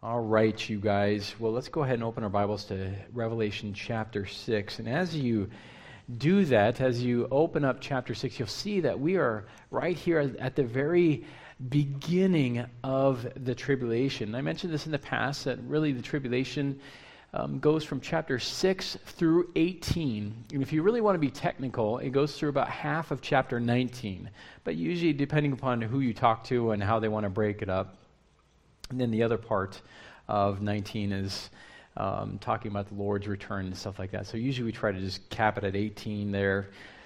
All right, you guys. Well, let's go ahead and open our Bibles to Revelation chapter 6. And as you do that, as you open up chapter 6, you'll see that we are right here at the very beginning of the tribulation. I mentioned this in the past, that really the tribulation goes from chapter 6 through 18. And if you really want to be technical, it goes through about half of chapter 19. But usually, depending upon who you talk to and how they want to break it up. And then the other part of 19 is talking about the Lord's return and stuff like that. So usually we try to just cap it at 18 there.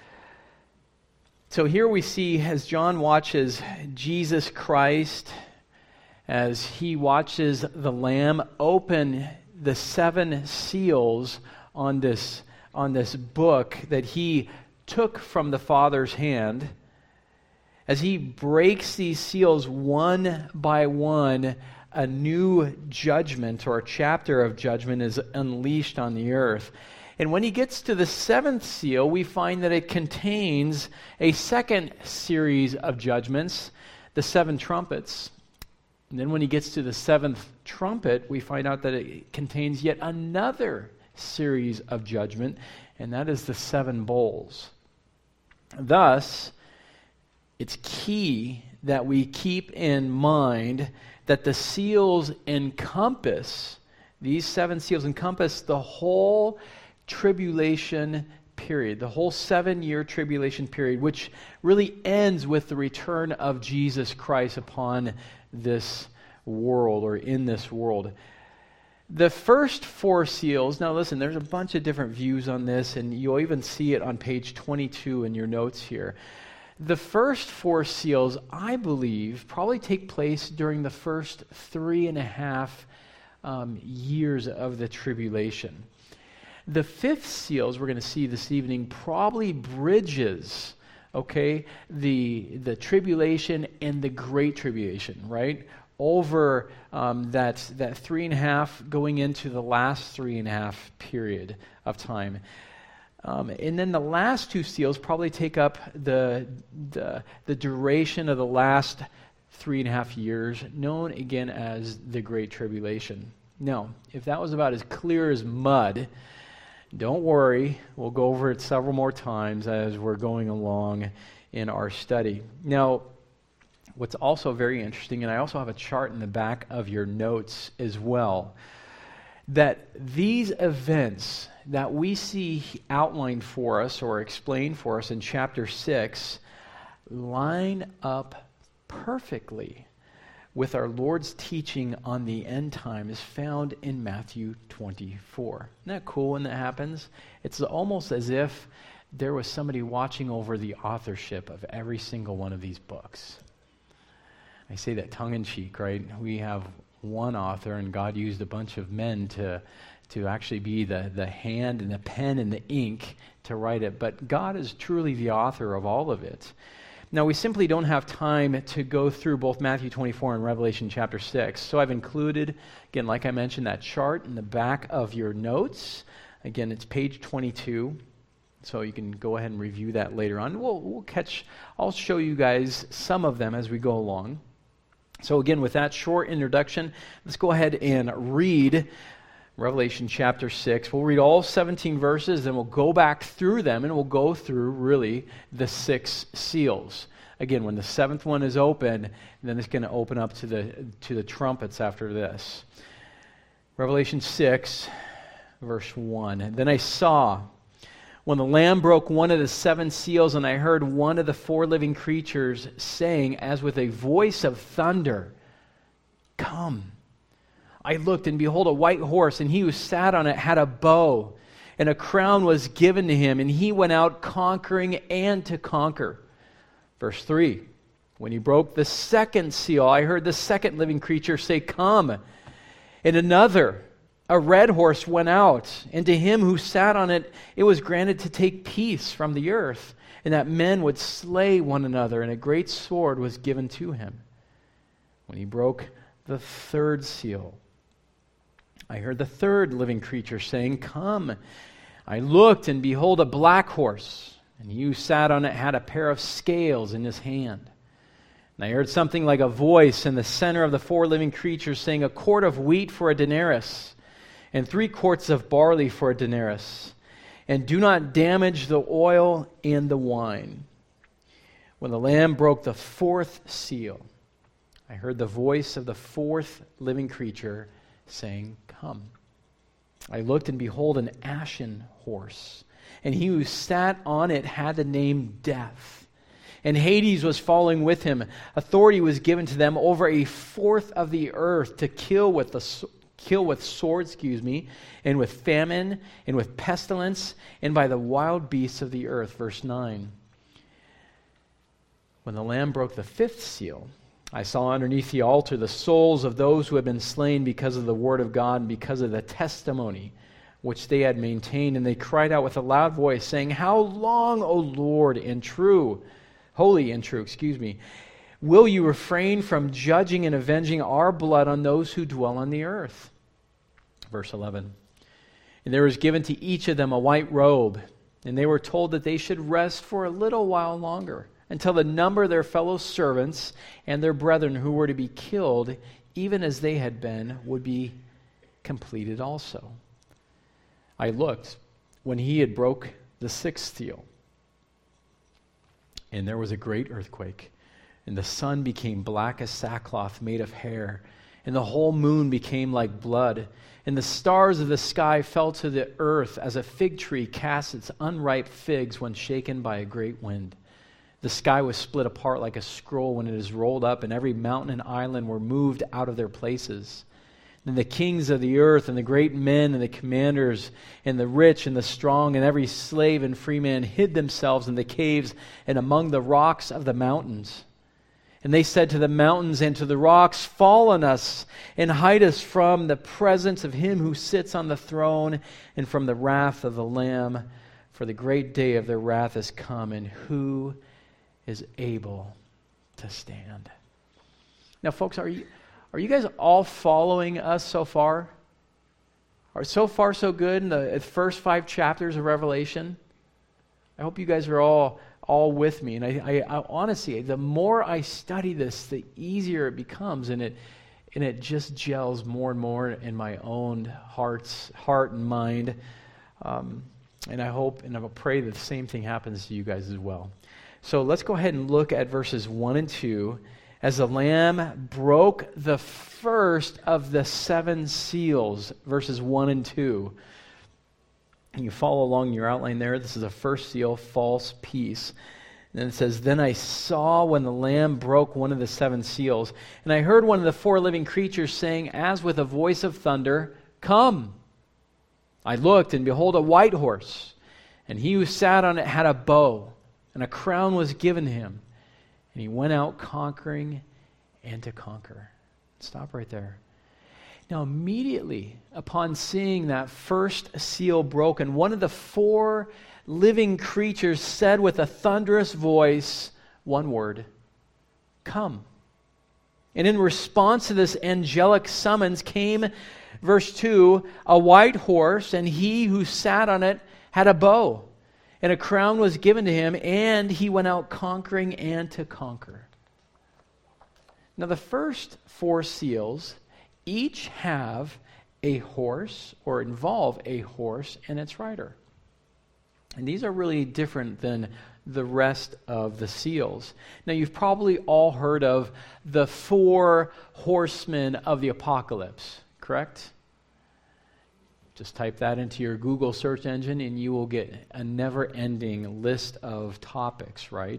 So here we see as John watches Jesus Christ, as he watches the Lamb open the 7 seals on this book that he took from the Father's hand, as he breaks these seals one by one, a new judgment or a chapter of judgment is unleashed on the earth. And when he gets to the 7th seal, we find that it contains a second series of judgments, the 7 trumpets. And then when he gets to the 7th trumpet, we find out that it contains yet another series of judgment, and that is the 7 bowls. Thus, it's key that we keep in mind that the seals encompass, these 7 seals encompass the whole tribulation period, the whole 7-year tribulation period, which really ends with the return of Jesus Christ upon this world or in this world. The first 4 seals, now listen, there's a bunch of different views on this, and you'll even see it on page 22 in your notes here. The first 4 seals, I believe, probably take place during the first 3.5 years of the tribulation. The 5th seal, as we're going to see this evening, probably bridges, the tribulation and the great tribulation, right? Over that 3.5 going into the last 3.5 period of time. And then the last 2 seals probably take up the duration of the last 3.5 years, known again as the Great Tribulation. Now, if that was about as clear as mud, don't worry. We'll go over it several more times as we're going along in our study. Now, what's also very interesting, and I also have a chart in the back of your notes as well, that these events that we see outlined for us or explained for us in chapter 6 line up perfectly with our Lord's teaching on the end times found in Matthew 24. Isn't that cool when that happens? It's almost as if there was somebody watching over the authorship of every single one of these books. I say that tongue-in-cheek, right? We have one author, and God used a bunch of men to actually be the hand and the pen and the ink to write it. But God is truly the author of all of it. Now, we simply don't have time to go through both Matthew 24 and Revelation chapter 6. So I've included, again, like I mentioned, that chart in the back of your notes. Again, it's page 22. So you can go ahead and review that later on. I'll show you guys some of them as we go along. So again, with that short introduction, let's go ahead and read Revelation chapter 6. We'll read all 17 verses, then we'll go back through them, and we'll go through really the 6 seals. Again, when the 7th one is open, then it's going to open up to the trumpets after this. Revelation 6, verse 1. And then I saw, when the Lamb broke one of the 7 seals, and I heard one of the 4 living creatures saying, as with a voice of thunder, "Come." I looked, and behold, a white horse, and he who sat on it had a bow, and a crown was given to him, and he went out conquering and to conquer. Verse 3, when he broke the 2nd seal, I heard the 2nd living creature say, "Come." And another, a red horse, went out, and to him who sat on it, it was granted to take peace from the earth, and that men would slay one another, and a great sword was given to him. When he broke the 3rd seal, I heard the 3rd living creature saying, "Come." I looked, and behold, a black horse, and he who sat on it had a pair of scales in his hand. And I heard something like a voice in the center of the four living creatures saying, a quart of wheat for a denarius, and 3 quarts of barley for a denarius. And do not damage the oil and the wine. When the Lamb broke the 4th seal, I heard the voice of the 4th living creature saying, come. I looked, and behold, an ashen horse. And he who sat on it had the name Death. And Hades was following with him. Authority was given to them over 1/4 of the earth to kill with sword, and with famine, and with pestilence, and by the wild beasts of the earth. Verse 9. When the Lamb broke the 5th seal, I saw underneath the altar the souls of those who had been slain because of the word of God and because of the testimony which they had maintained. And they cried out with a loud voice, saying, how long, O Lord, holy and true, will you refrain from judging and avenging our blood on those who dwell on the earth? Verse 11. And there was given to each of them a white robe, and they were told that they should rest for a little while longer, until the number of their fellow servants and their brethren who were to be killed, even as they had been, would be completed also. I looked when he had broke the 6th seal, and there was a great earthquake, and the sun became black as sackcloth made of hair, and the whole moon became like blood, and the stars of the sky fell to the earth as a fig tree casts its unripe figs when shaken by a great wind. The sky was split apart like a scroll when it is rolled up, and every mountain and island were moved out of their places. Then the kings of the earth and the great men and the commanders and the rich and the strong and every slave and free man hid themselves in the caves and among the rocks of the mountains. And they said to the mountains and to the rocks, fall on us and hide us from the presence of him who sits on the throne and from the wrath of the Lamb. For the great day of their wrath has come, and who is able to stand? Now, folks, are you guys all following us so far? So far, so good in the first 5 chapters of Revelation? I hope you guys are all with me. And I honestly, the more I study this, the easier it becomes, and it just gels more and more in my own heart and mind. And I hope and I will pray that the same thing happens to you guys as well. So let's go ahead and look at verses 1 and 2. As the Lamb broke the first of the 7 seals, verses 1 and 2. And you follow along in your outline there. This is the first seal, false peace. And then it says, then I saw when the Lamb broke one of the 7 seals, and I heard one of the 4 living creatures saying, as with a voice of thunder, come. I looked, and behold, a white horse, and he who sat on it had a bow, and a crown was given him, and he went out conquering and to conquer. Stop right there. Now, immediately upon seeing that first seal broken, one of the 4 living creatures said with a thunderous voice, one word, come. And in response to this angelic summons came, verse 2, a white horse, and he who sat on it had a bow. And a crown was given to him, and he went out conquering and to conquer. Now, the first 4 seals each have a horse, or involve a horse and its rider. And these are really different than the rest of the seals. Now, you've probably all heard of the 4 horsemen of the apocalypse, correct? Just type that into your Google search engine and you will get a never-ending list of topics, right?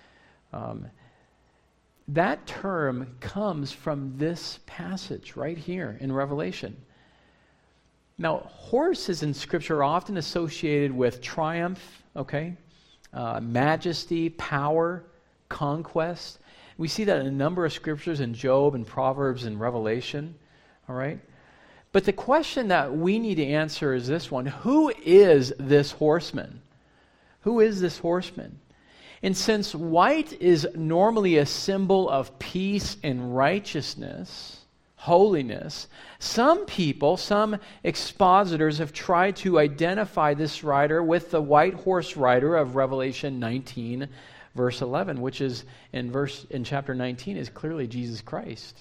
That term comes from this passage right here in Revelation. Now, horses in Scripture are often associated with triumph, majesty, power, conquest. We see that in a number of Scriptures in Job and Proverbs and Revelation, all right? But the question that we need to answer is this one. Who is this horseman? Who is this horseman? And since white is normally a symbol of peace and righteousness, holiness, some people, some expositors have tried to identify this rider with the white horse rider of Revelation 19, verse 11, which is in chapter 19 is clearly Jesus Christ.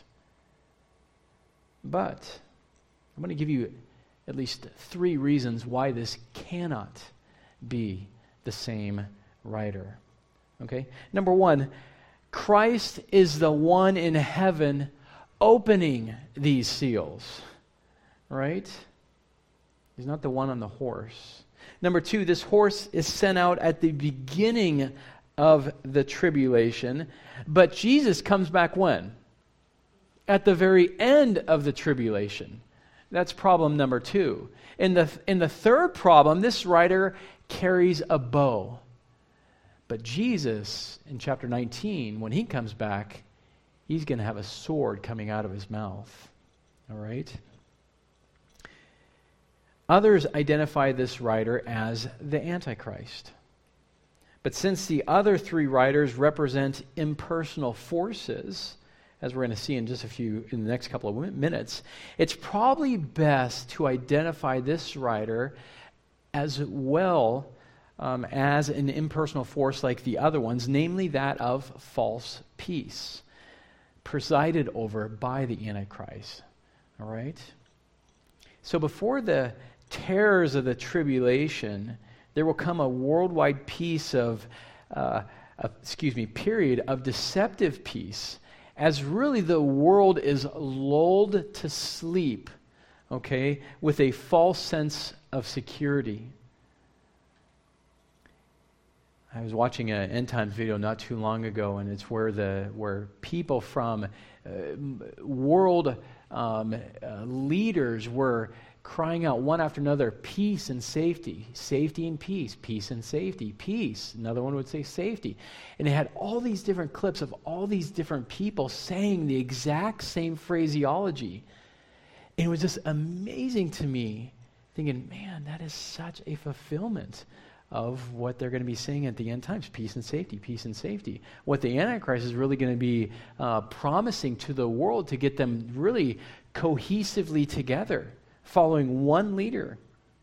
But I'm going to give you at least 3 reasons why this cannot be the same writer. Okay? Number 1, Christ is the one in heaven opening these seals. Right? He's not the one on the horse. Number 2, this horse is sent out at the beginning of the tribulation, but Jesus comes back when? At the very end of the tribulation. That's problem number 2. In the third problem, this writer carries a bow. But Jesus, in chapter 19, when he comes back, he's going to have a sword coming out of his mouth. All right? Others identify this writer as the Antichrist. But since the other 3 writers represent impersonal forces, as we're going to see in the next couple of minutes, it's probably best to identify this writer as well as an impersonal force like the other ones, namely that of false peace, presided over by the Antichrist. All right? So before the terrors of the tribulation, there will come a worldwide period of deceptive peace, as really the world is lulled to sleep, okay, with a false sense of security. I was watching an End Times video not too long ago, and it's where people from world leaders were crying out one after another, peace and safety, safety and peace, peace and safety, peace. Another one would say safety. And they had all these different clips of all these different people saying the exact same phraseology. And it was just amazing to me, thinking, man, that is such a fulfillment of what they're going to be saying at the end times, peace and safety, peace and safety. What the Antichrist is really going to be promising to the world to get them really cohesively together, following one leader.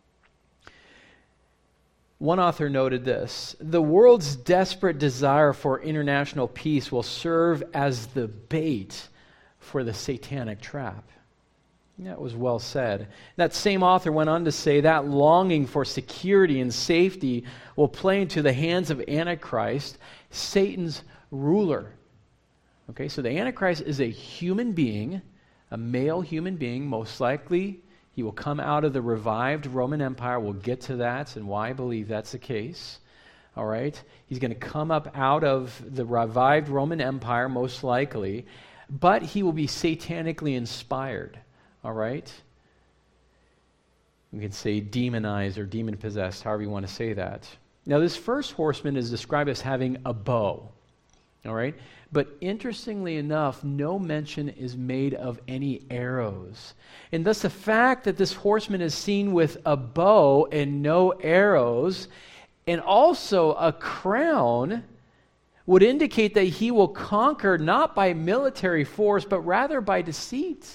One author noted this: the world's desperate desire for international peace will serve as the bait for the satanic trap. That was well said. That same author went on to say that longing for security and safety will play into the hands of Antichrist, Satan's ruler. Okay, so the Antichrist is a human being, a male human being, most likely. He will come out of the revived Roman Empire. We'll get to that and why I believe that's the case. All right? He's going to come up out of the revived Roman Empire, most likely, but he will be satanically inspired. All right? We can say demonized or demon-possessed, however you want to say that. Now, this first horseman is described as having a bow. All right? But interestingly enough, no mention is made of any arrows. And thus the fact that this horseman is seen with a bow and no arrows, and also a crown, would indicate that he will conquer not by military force, but rather by deceit.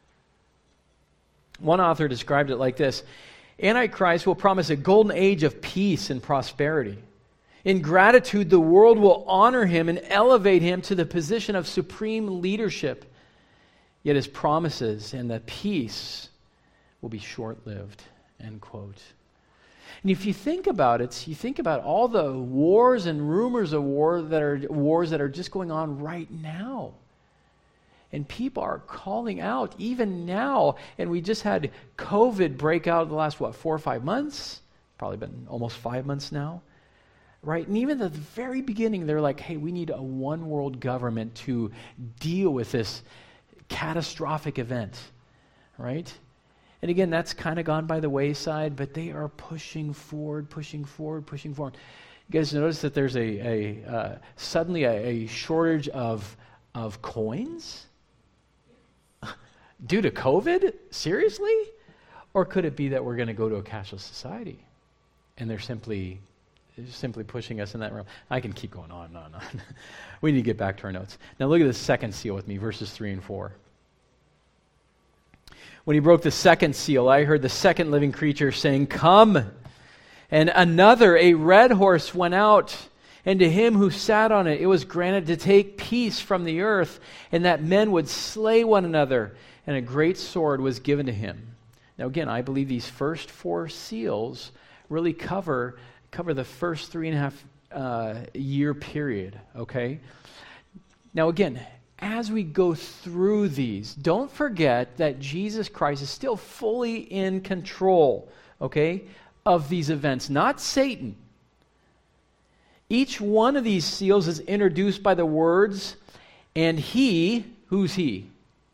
One author described it like this: Antichrist will promise a golden age of peace and prosperity. In gratitude, the world will honor him and elevate him to the position of supreme leadership. Yet his promises and the peace will be short-lived, end quote. And if you think about it, you think about all the wars and rumors of wars that are just going on right now. And people are calling out even now. And we just had COVID break out the last, 4 or 5 months? Probably been almost 5 months now. Right? And even at the very beginning, they're like, hey, we need a one world government to deal with this catastrophic event. Right? And again, that's kind of gone by the wayside, but they are pushing forward. You guys notice that there's suddenly a shortage of coins? Due to COVID? Seriously? Or could it be that we're going to go to a cashless society? And they're simply pushing us in that realm. I can keep going on and on and on. We need to get back to our notes. Now look at the second seal with me, verses 3 and 4. When he broke the second seal, I heard the second living creature saying, "Come!" And another, a red horse, went out, And to him who sat on it, it was granted to take peace from the earth, and that men would slay one another, and a great sword was given to him. Now again, I believe these first 4 seals really cover the first 3.5 year period, okay? Now again, as we go through these, don't forget that Jesus Christ is still fully in control, okay, of these events, not Satan. Each one of these seals is introduced by the words, and he, who's he?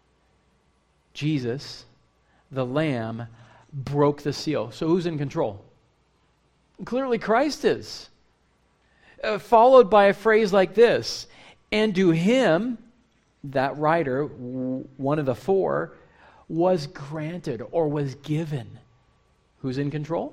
Jesus, the Lamb, broke the seal. So who's in control? Clearly Christ is. Followed by a phrase like this, and to him, that rider, one of the 4, was granted or was given. Who's in control?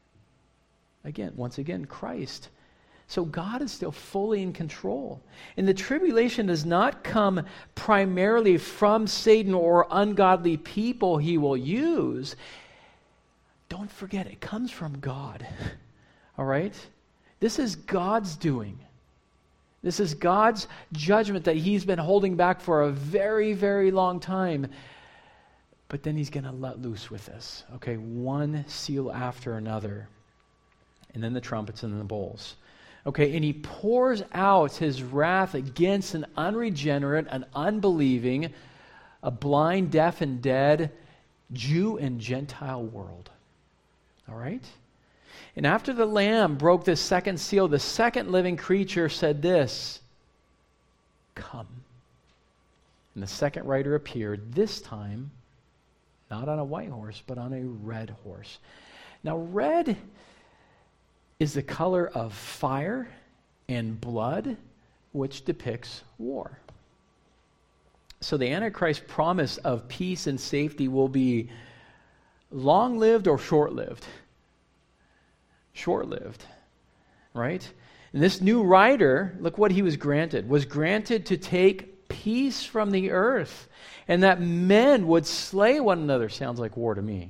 Once again, Christ. So God is still fully in control. And the tribulation does not come primarily from Satan or ungodly people he will use. Don't forget, it comes from God. All right? This is God's doing. This is God's judgment that he's been holding back for a very, very long time. But then he's going to let loose with this. Okay, one seal after another. And then the trumpets and then the bowls. Okay, and he pours out his wrath against an unregenerate, an unbelieving, a blind, deaf, and dead Jew and Gentile world. All right? And after the Lamb broke this second seal, the second living creature said this, "Come." And the second rider appeared, this time not on a white horse, but on a red horse. Now, red is the color of fire and blood, which depicts war. So the Antichrist promise of peace and safety will be long-lived or short-lived? Short-lived, right? And this new rider, look what he was granted to take peace from the earth, and that men would slay one another. Sounds like war to me.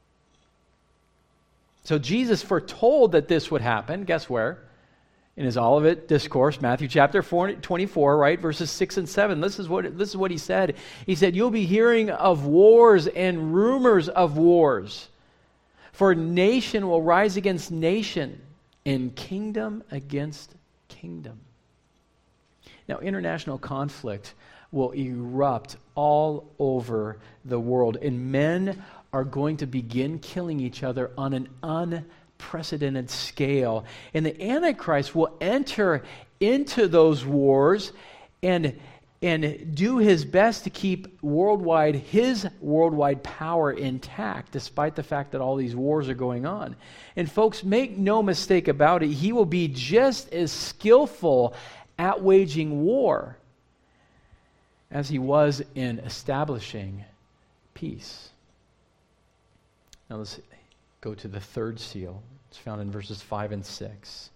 So Jesus foretold that this would happen. Guess where? In his Olivet Discourse, Matthew chapter 24, right? Verses 6 and 7. This is what he said. He said, "You'll be hearing of wars and rumors of wars. For nation will rise against nation, and kingdom against kingdom." Now, international conflict will erupt all over the world, and men are going to begin killing each other on an unprecedented scale. And the Antichrist will enter into those wars and do his best to keep his worldwide power intact, despite the fact that all these wars are going on. And folks, make no mistake about it, he will be just as skillful at waging war as he was in establishing peace. Now let's go to the third seal. It's found in verses 5 and 6.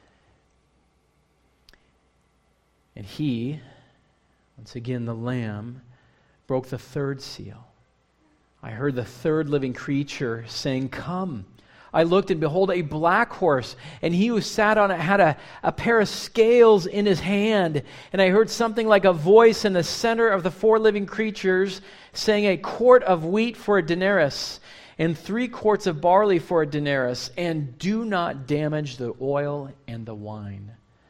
And he, once again the Lamb, broke the third seal. I heard the third living creature saying, "Come." I looked, and behold, a black horse, and he who sat on it had a pair of scales in his hand. And I heard something like a voice in the center of the 4 living creatures saying, "A quart of wheat for a denarius, and 3 quarts of barley for a denarius, and do not damage the oil and the wine."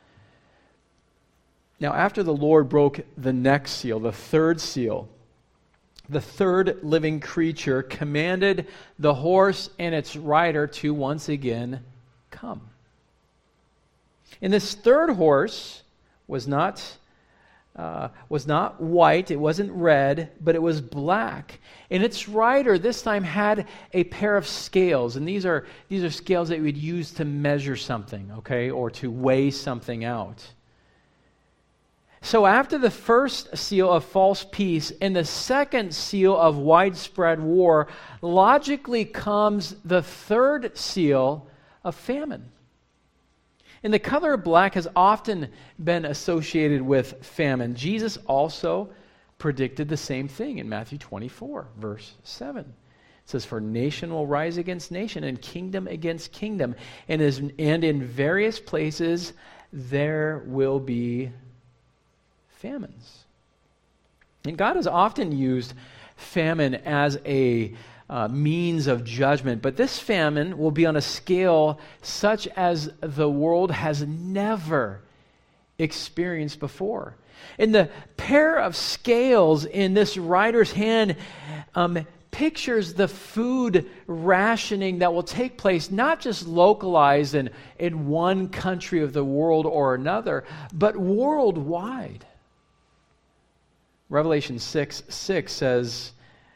Now, after the Lord broke the next seal, the third seal, the third living creature commanded the horse and its rider to once again come. And this third horse was not white, it wasn't red, but it was black. And its rider this time had a pair of scales, and these are scales that you would use to measure something, okay, or to weigh something out. So after the first seal of false peace and the second seal of widespread war, logically comes the third seal of famine. And the color black has often been associated with famine. Jesus also predicted the same thing in Matthew 24, verse 7. It says, "For nation will rise against nation, and kingdom against kingdom, and in various places there will be famines. And God has often used famine as a means of judgment, but this famine will be on a scale such as the world has never experienced before. And the pair of scales in this writer's hand pictures the food rationing that will take place, not just localized in one country of the world or another, but worldwide. Revelation 6:6 says,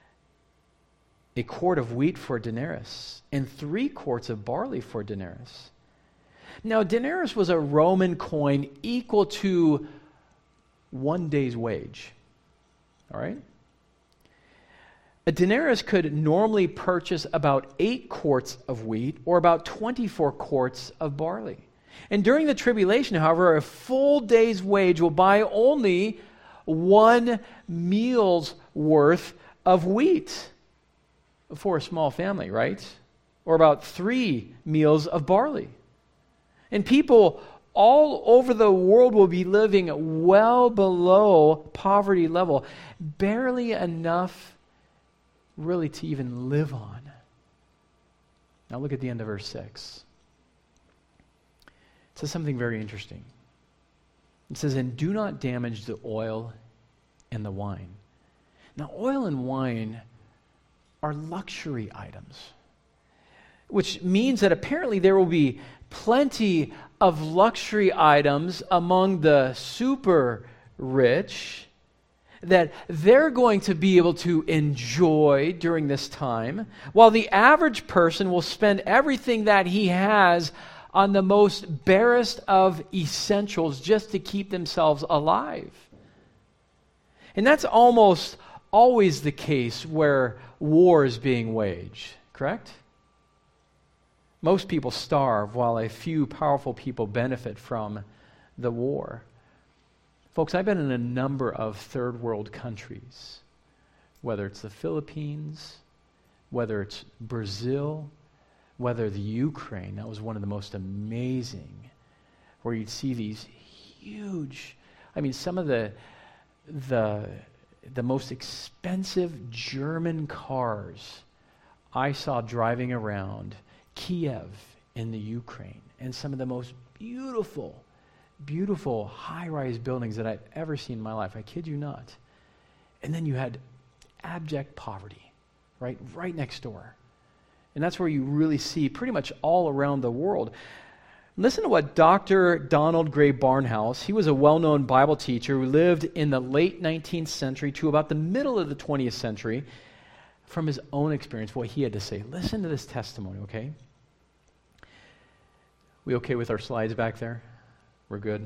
a quart of wheat for a denarius, and 3 quarts of barley for a denarius. Now, denarius was a Roman coin equal to 1 day's wage. All right? A denarius could normally purchase about 8 quarts of wheat or about 24 quarts of barley. And during the tribulation, however, a full day's wage will buy only 1 meal's worth of wheat for a small family, right? Or about 3 meals of barley. And people all over the world will be living well below poverty level, barely enough really to even live on. Now look at the end of verse 6. It says something very interesting. It says, and do not damage the oil and the wine. Now, oil and wine are luxury items, which means that apparently there will be plenty of luxury items among the super rich that they're going to be able to enjoy during this time, while the average person will spend everything that he has on the most barest of essentials just to keep themselves alive. And that's almost always the case where war is being waged, correct? Most people starve while a few powerful people benefit from the war. Folks, I've been in a number of third world countries, whether it's the Philippines, whether it's Brazil, whether the Ukraine. That was one of the most amazing, where you'd see these huge, some of the most expensive German cars I saw driving around Kiev in the Ukraine, and some of the most beautiful high-rise buildings that I've ever seen in my life. I kid you not. And then you had abject poverty, right next door. And that's where you really see pretty much all around the world. Listen to what Dr. Donald Gray Barnhouse, he was a well-known Bible teacher who lived in the late 19th century to about the middle of the 20th century, from his own experience, what he had to say. Listen to this testimony, okay? We okay with our slides back there? We're good?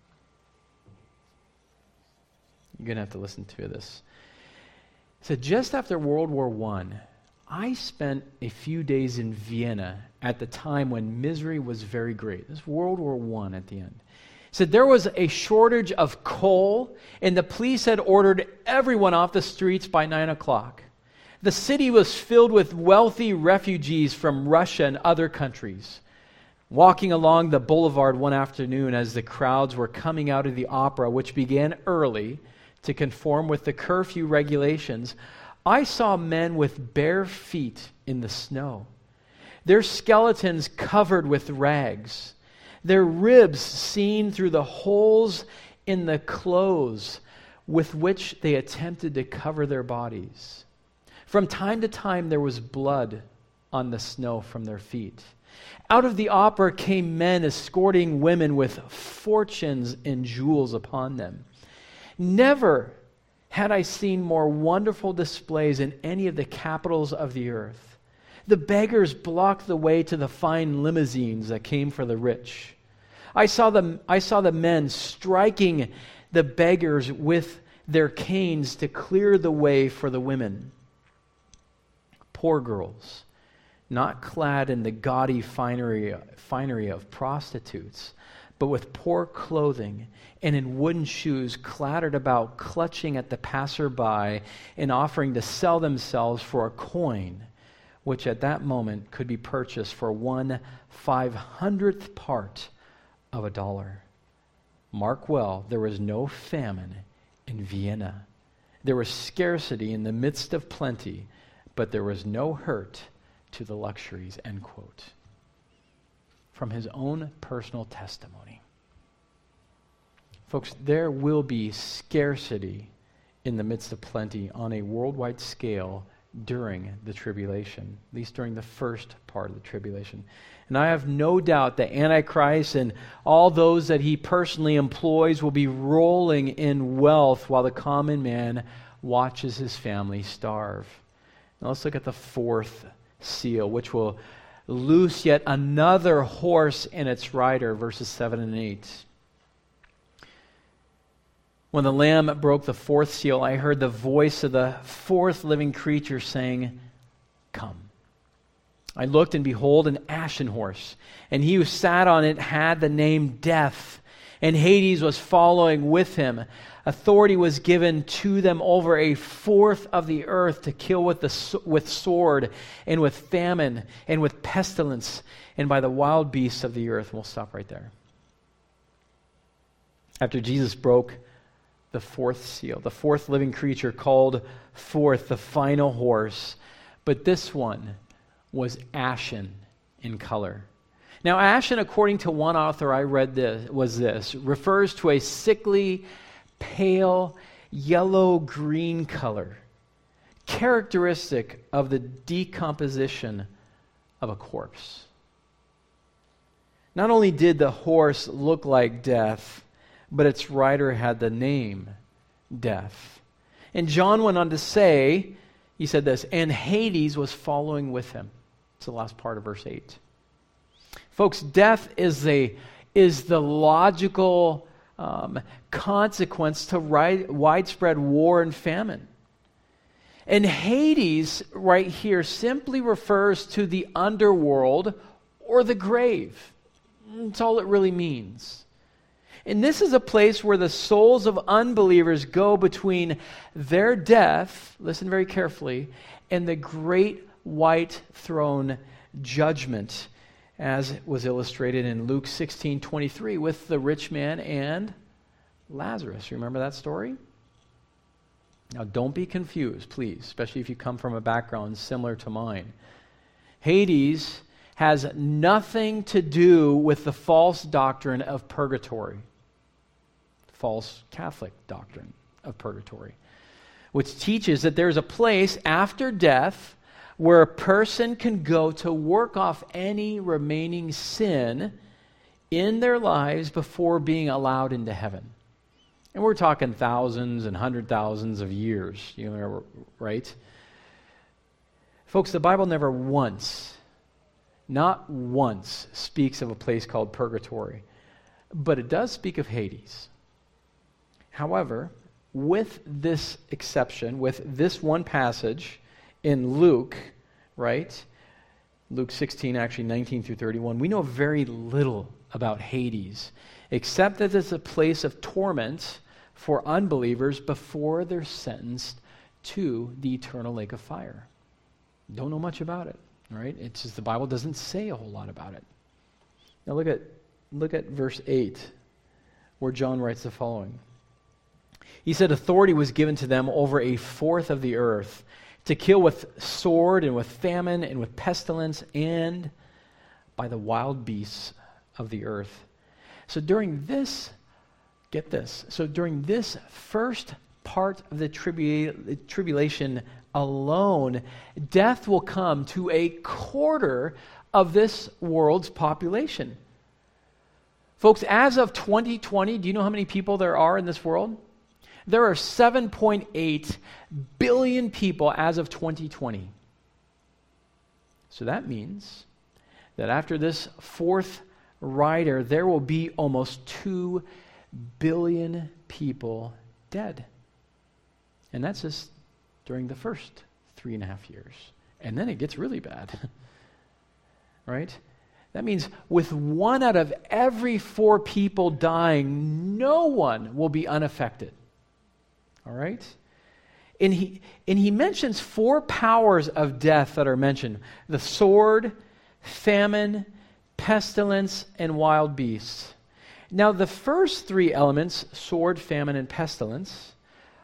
You're going to have to listen to this. He said, just after World War I spent a few days in Vienna at the time when misery was very great. This is World War I at the end. He said there was a shortage of coal, and the police had ordered everyone off the streets by 9 o'clock. The city was filled with wealthy refugees from Russia and other countries. Walking along the boulevard one afternoon as the crowds were coming out of the opera, which began early to conform with the curfew regulations, I saw men with bare feet in the snow, their skeletons covered with rags, their ribs seen through the holes in the clothes with which they attempted to cover their bodies. From time to time there was blood on the snow from their feet. Out of the opera came men escorting women with fortunes and jewels upon them. Never had I seen more wonderful displays in any of the capitals of the earth. The beggars blocked the way to the fine limousines that came for the rich. I saw the men striking the beggars with their canes to clear the way for the women. Poor girls, not clad in the gaudy finery of prostitutes, but with poor clothing and in wooden shoes, clattered about, clutching at the passerby and offering to sell themselves for a coin, which at that moment could be purchased for 1/500th part of $1. Mark well, there was no famine in Vienna. There was scarcity in the midst of plenty, but there was no hurt to the luxuries, end quote. From his own personal testimony. Folks, there will be scarcity in the midst of plenty on a worldwide scale during the tribulation, at least during the first part of the tribulation. And I have no doubt that Antichrist and all those that he personally employs will be rolling in wealth while the common man watches his family starve. Now let's look at the fourth seal, which will loose yet another horse and its rider, verses 7 and 8. When the Lamb broke the fourth seal, I heard the voice of the fourth living creature saying, "Come." I looked, and behold, an ashen horse, and he who sat on it had the name Death, and Hades was following with him. Authority was given to them over a fourth of the earth to kill with sword, and with famine, and with pestilence, and by the wild beasts of the earth. And we'll stop right there. After Jesus broke the fourth seal, the fourth living creature called forth the final horse, but this one was ashen in color. Now, ashen, according to one author I read refers to a sickly, pale, yellow-green color, characteristic of the decomposition of a corpse. Not only did the horse look like death, but its rider had the name Death. And John went on to say, he said this, and Hades was following with him. It's the last part of verse 8. Folks, death is the logical consequence to widespread war and famine. And Hades, right here, simply refers to the underworld or the grave. That's all it really means. And this is a place where the souls of unbelievers go between their death, listen very carefully, and the great white throne judgment, as was illustrated in Luke 16:23 with the rich man and Lazarus. Remember that story? Now don't be confused, please, especially if you come from a background similar to mine. Hades has nothing to do with the false doctrine of purgatory. False Catholic doctrine of purgatory, which teaches that there's a place after death where a person can go to work off any remaining sin in their lives before being allowed into heaven. And we're talking thousands and hundred thousands of years, right? Folks, the Bible never once, not once, speaks of a place called purgatory, but it does speak of Hades. However, with this exception, with this one passage in Luke, right? Luke 16, actually 19 through 31, we know very little about Hades, except that it's a place of torment for unbelievers before they're sentenced to the eternal lake of fire. Don't know much about it, right? It's just the Bible doesn't say a whole lot about it. Now look at verse 8, where John writes the following. He said, authority was given to them over a fourth of the earth to kill with sword and with famine and with pestilence and by the wild beasts of the earth. So during this, get this, during this first part of the tribulation alone, death will come to a quarter of this world's population. Folks, as of 2020, do you know how many people there are in this world? There are 7.8 billion people as of 2020. So that means that after this fourth rider, there will be almost 2 billion people dead. And that's just during the first 3.5 years. And then it gets really bad. Right? That means with 1 out of every 4 people dying, no one will be unaffected. All right? And he mentions 4 powers of death that are mentioned. The sword, famine, pestilence, and wild beasts. Now, the first three elements, sword, famine, and pestilence,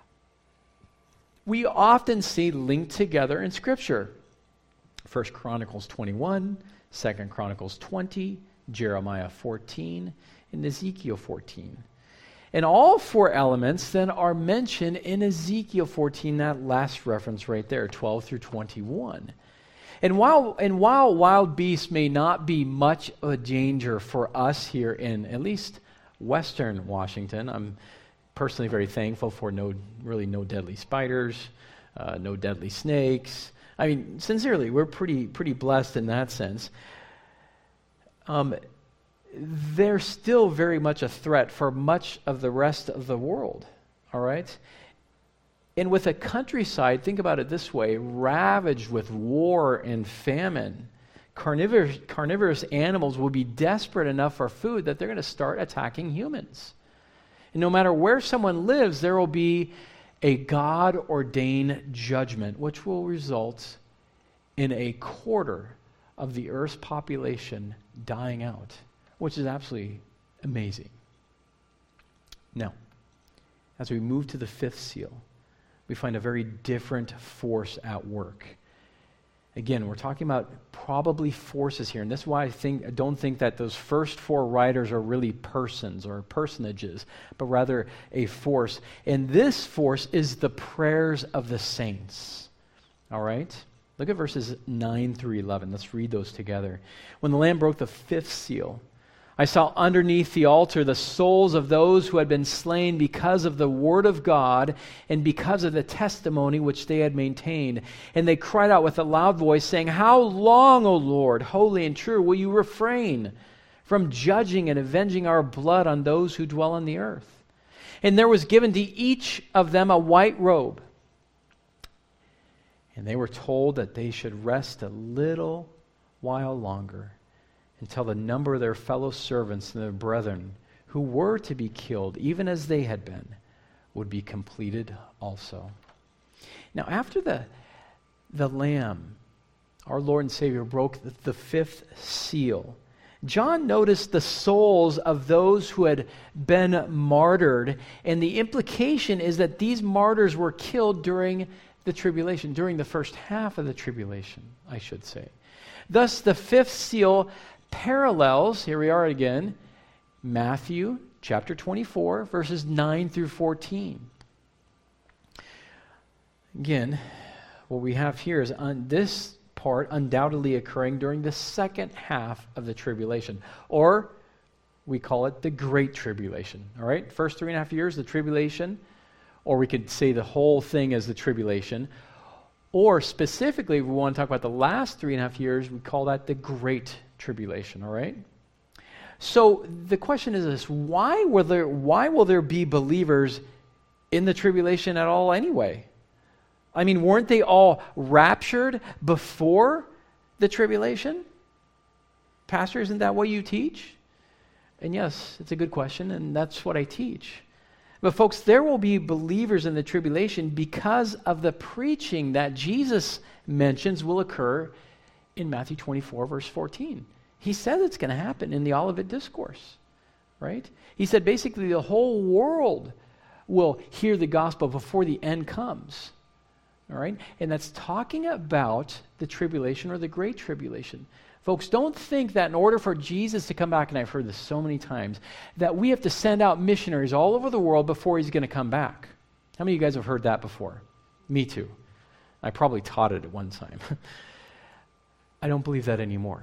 we often see linked together in Scripture. 1 Chronicles 21, 2 Chronicles 20, Jeremiah 14, and Ezekiel 14. And all four elements then are mentioned in Ezekiel 14, that last reference right there, 12 through 21. And while wild beasts may not be much of a danger for us here in at least Western Washington, I'm personally very thankful for no deadly spiders, no deadly snakes. I mean, sincerely, we're pretty blessed in that sense. They're still very much a threat for much of the rest of the world, all right? And with a countryside, think about it this way, ravaged with war and famine, carnivorous animals will be desperate enough for food that they're going to start attacking humans. And no matter where someone lives, there will be a God-ordained judgment, which will result in a quarter of the earth's population dying out, which is absolutely amazing. Now, as we move to the fifth seal, we find a very different force at work. Again, we're talking about probably forces here, and this is why I don't think that those first four riders are really persons or personages, but rather a force. And this force is the prayers of the saints. All right? Look at verses 9 through 11. Let's read those together. When the Lamb broke the fifth seal, I saw underneath the altar the souls of those who had been slain because of the word of God and because of the testimony which they had maintained. And they cried out with a loud voice, saying, "How long, O Lord, holy and true, will you refrain from judging and avenging our blood on those who dwell on the earth?" And there was given to each of them a white robe. And they were told that they should rest a little while longer, until the number of their fellow servants and their brethren who were to be killed, even as they had been, would be completed also. Now, after the Lamb, our Lord and Savior, broke the fifth seal, John noticed the souls of those who had been martyred, and the implication is that these martyrs were killed during the tribulation, during the first half of the tribulation, I should say. Thus, the fifth seal parallels, here we are again, Matthew chapter 24, verses 9 through 14. Again, what we have here is this part undoubtedly occurring during the second half of the tribulation, or we call it the Great Tribulation. All right, first 3.5 years, the tribulation, or we could say the whole thing as the tribulation. Or specifically, if we want to talk about the last 3.5 years, we call that the Great Tribulation, all right? So the question is this: why will there be believers in the tribulation at all anyway? I mean, weren't they all raptured before the tribulation? Pastor, isn't that what you teach? And yes, it's a good question, and that's what I teach. But folks, there will be believers in the tribulation because of the preaching that Jesus mentions will occur in Matthew 24, verse 14. He said it's going to happen in the Olivet Discourse, right? He said basically the whole world will hear the gospel before the end comes, all right? And that's talking about the tribulation or the Great Tribulation. Folks, don't think that in order for Jesus to come back, and I've heard this so many times, that we have to send out missionaries all over the world before he's going to come back. How many of you guys have heard that before? Me too. I probably taught it at one time. I don't believe that anymore.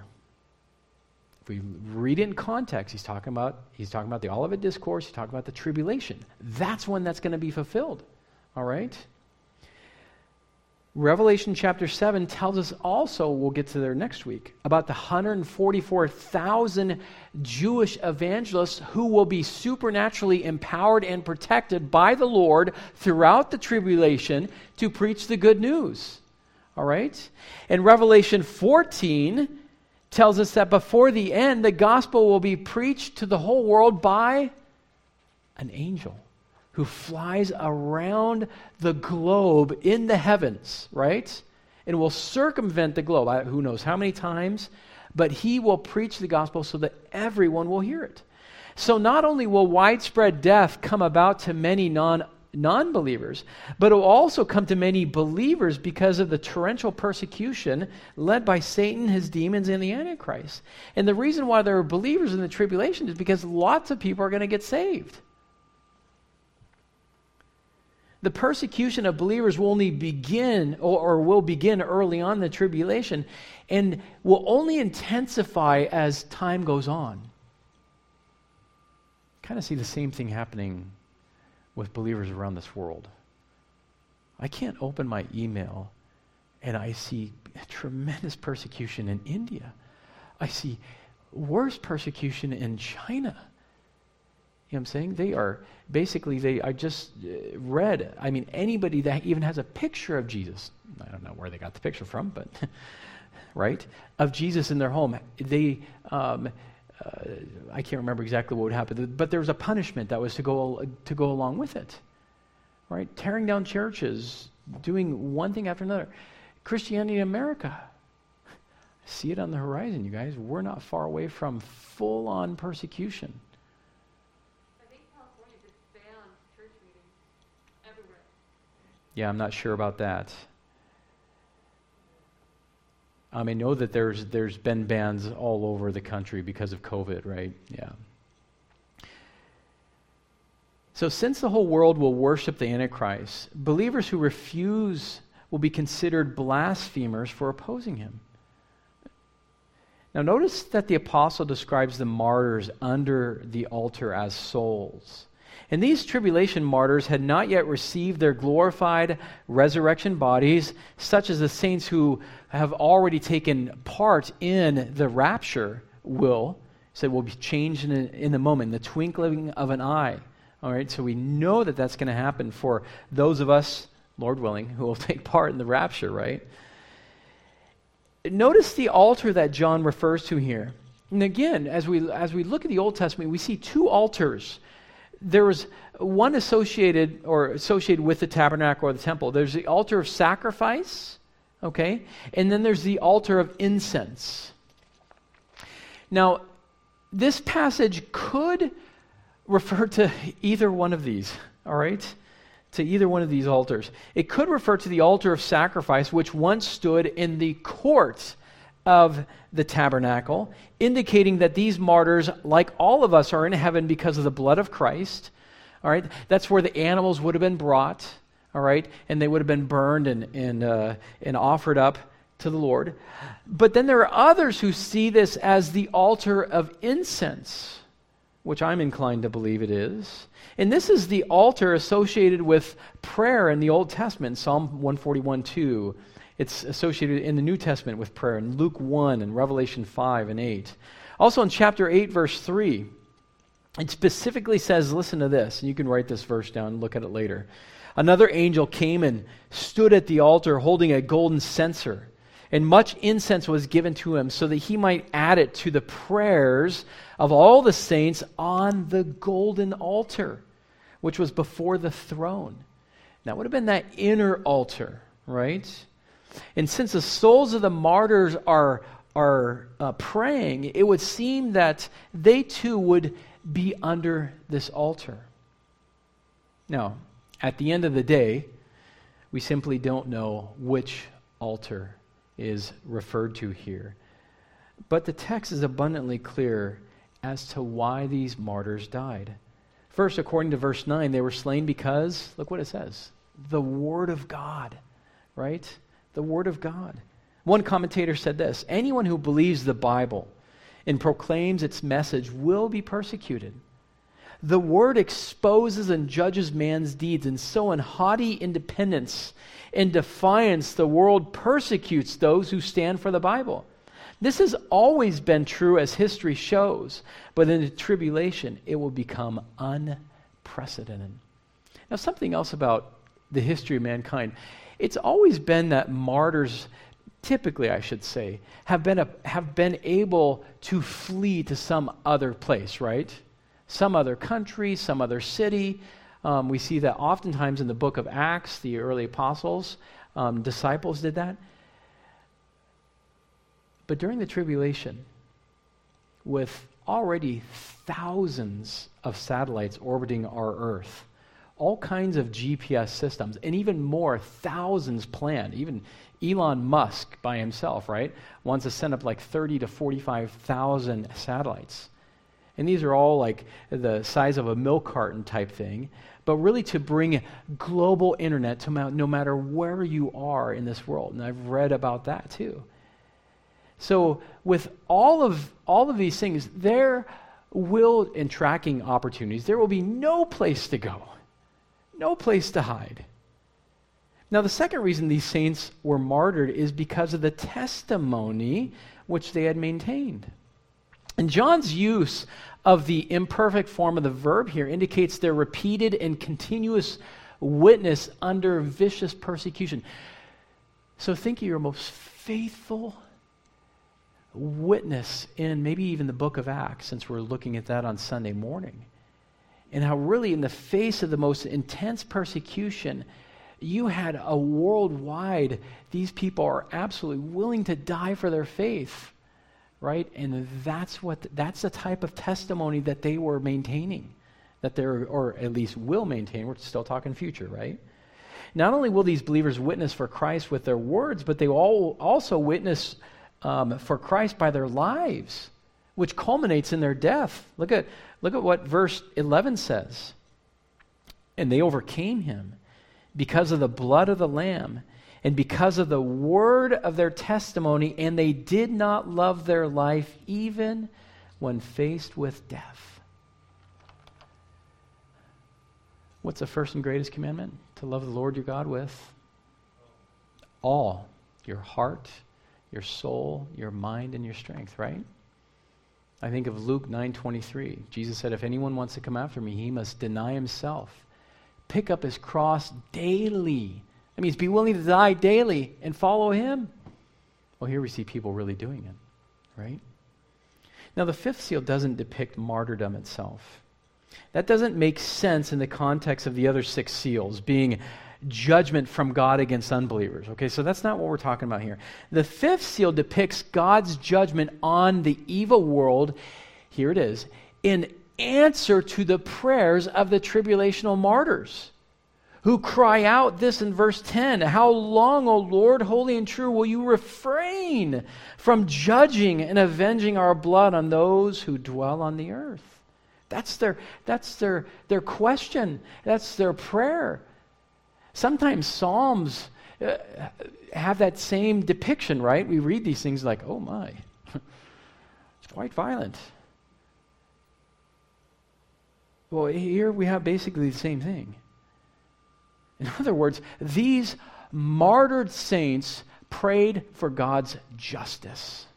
If we read it in context, he's talking about the Olivet Discourse, he's talking about the tribulation. That's when that's going to be fulfilled. All right? Revelation chapter 7 tells us also, we'll get to there next week, about the 144,000 Jewish evangelists who will be supernaturally empowered and protected by the Lord throughout the tribulation to preach the good news. All right? And Revelation 14 tells us that before the end, the gospel will be preached to the whole world by an angel who flies around the globe in the heavens, right? And will circumvent the globe, who knows how many times, but he will preach the gospel so that everyone will hear it. So not only will widespread death come about to many non-believers, but it will also come to many believers because of the torrential persecution led by Satan, his demons, and the Antichrist. And the reason why there are believers in the tribulation is because lots of people are going to get saved. The persecution of believers will only begin, or will begin early on in the tribulation, and will only intensify as time goes on. Kind of see the same thing happening with believers around this world. I can't open my email and I see tremendous persecution in India. I see worse persecution in China. You know what I'm saying? They are, basically, I just read, anybody that even has a picture of Jesus, I don't know where they got the picture from, but, right, of Jesus in their home, they, I can't remember exactly what would happen, but there was a punishment that was to go along with it, right? Tearing down churches, doing one thing after another. Christianity in America, see it on the horizon, you guys. We're not far away from full-on persecution. I think California just banned church meetings everywhere. Yeah, I'm not sure about that. I know that there's been bans all over the country because of COVID, right? Yeah. So since the whole world will worship the Antichrist, believers who refuse will be considered blasphemers for opposing him. Now notice that the apostle describes the martyrs under the altar as souls. And these tribulation martyrs had not yet received their glorified resurrection bodies, such as the saints who have already taken part in the rapture will be changed in a moment, in the twinkling of an eye. All right, so we know that that's going to happen for those of us, Lord willing, who will take part in the rapture, right? Notice the altar that John refers to here. And again, as we look at the Old Testament, we see two altars. There was one associated with the tabernacle or the temple. There's the altar of sacrifice, okay? And then there's the altar of incense. Now, this passage could refer to either one of these, all right? To either one of these altars. It could refer to the altar of sacrifice, which once stood in the court of the tabernacle, indicating that these martyrs, like all of us, are in heaven because of the blood of Christ. All right, that's where the animals would have been brought. All right, and they would have been burned and offered up to the Lord. But then there are others who see this as the altar of incense, which I'm inclined to believe it is. And this is the altar associated with prayer in the Old Testament, Psalm 141:2. It's associated in the New Testament with prayer in Luke 1 and Revelation 5 and 8. Also in chapter 8, verse 3, it specifically says, listen to this, and you can write this verse down and look at it later. Another angel came and stood at the altar holding a golden censer, and much incense was given to him so that he might add it to the prayers of all the saints on the golden altar, which was before the throne. That would have been that inner altar, right? And since the souls of the martyrs are praying, it would seem that they too would be under this altar. Now, at the end of the day, we simply don't know which altar is referred to here. But the text is abundantly clear as to why these martyrs died. First, according to verse 9, they were slain because, look what it says, the Word of God, right? The Word of God. One commentator said this, anyone who believes the Bible and proclaims its message will be persecuted. The Word exposes and judges man's deeds, and so in haughty independence and defiance, the world persecutes those who stand for the Bible. This has always been true as history shows, but in the tribulation, it will become unprecedented. Now, something else about the history of mankind. It's always been that martyrs, typically I should say, have been able to flee to some other place, right? Some other country, some other city. We see that oftentimes in the book of Acts, the early apostles, disciples did that. But during the tribulation, with already thousands of satellites orbiting our Earth, all kinds of GPS systems, and even more, thousands planned. Even Elon Musk by himself, right, wants to send up like 30 to 45,000 satellites. And these are all like the size of a milk carton type thing, but really to bring global internet to no matter where you are in this world. And I've read about that too. So with all of these things, in tracking opportunities, there will be no place to go, no place to hide. Now, the second reason these saints were martyred is because of the testimony which they had maintained. And John's use of the imperfect form of the verb here indicates their repeated and continuous witness under vicious persecution. So think of your most faithful witness in maybe even the book of Acts, since we're looking at that on Sunday morning, and how really in the face of the most intense persecution, you had a worldwide, these people are absolutely willing to die for their faith, right? And that's the type of testimony that they were maintaining, or at least will maintain. We're still talking future, right? Not only will these believers witness for Christ with their words, but they will also witness for Christ by their lives, which culminates in their death. Look at what verse 11 says. And they overcame him because of the blood of the Lamb and because of the word of their testimony, and they did not love their life even when faced with death. What's the first and greatest commandment? To love the Lord your God with all your heart, your soul, your mind, and your strength, right? I think of Luke 9:23. Jesus said, if anyone wants to come after me, he must deny himself, pick up his cross daily. That means be willing to die daily and follow him. Well, here we see people really doing it, right? Now, the fifth seal doesn't depict martyrdom itself. That doesn't make sense in the context of the other six seals being judgment from God against unbelievers. Okay, so that's not what we're talking about here. The fifth seal depicts God's judgment on the evil world, here it is, in answer to the prayers of the tribulational martyrs who cry out this in verse 10, how long, O Lord, holy and true, will you refrain from judging and avenging our blood on those who dwell on the earth? That's their question. That's their prayer. Sometimes Psalms have that same depiction, right? We read these things like, oh my, it's quite violent. Well, here we have basically the same thing. In other words, these martyred saints prayed for God's justice.